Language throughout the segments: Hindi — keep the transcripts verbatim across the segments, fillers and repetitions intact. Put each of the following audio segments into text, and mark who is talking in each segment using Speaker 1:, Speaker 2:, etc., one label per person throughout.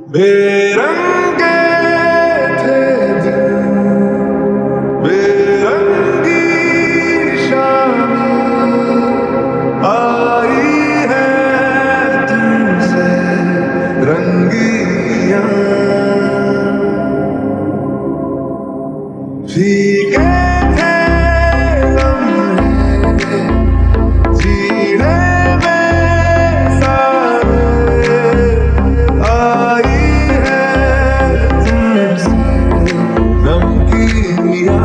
Speaker 1: बेरंगे थे दिन, बेरंगी शामी आई है तुमसे रंगियां। फीके थे लम्हे जीने में सारे, आई है तुमसे रंगियां।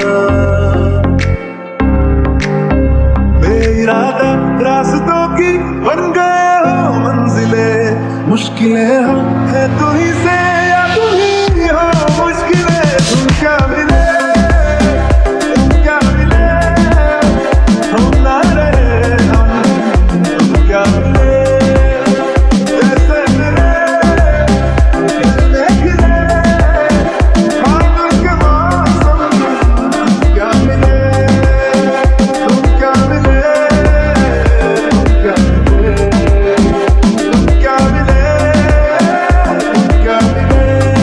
Speaker 1: बेइरादा रास्तों की बन गए हो मंजिलें, मुश्किलें हम है तू ही से या तू ही हो मुश्किलें। तुम क्या मिले तुम क्या मिले हम ना रहे हम, तुम क्या मिले जैसे मिले जैसे खिले फागुन के मौसम। तुम क्या मिले तुम क्या मिले तुम क्या मिले तुम क्या मिले तुम क्या मिले।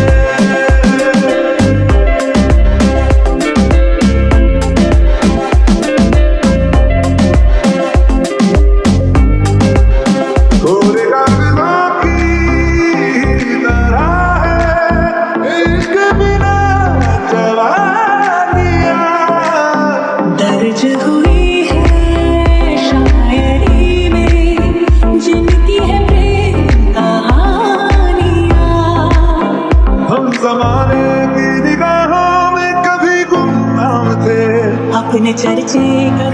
Speaker 1: कोरे कागजों की तरह है इश्क बिना जवानियां।
Speaker 2: दर्ज हुई है शायरी में जिनकी है प्रेम कहानियाँ।
Speaker 1: हम जमाने की निगाहों में कभी गुमनाम थे,
Speaker 2: अपने चर्चे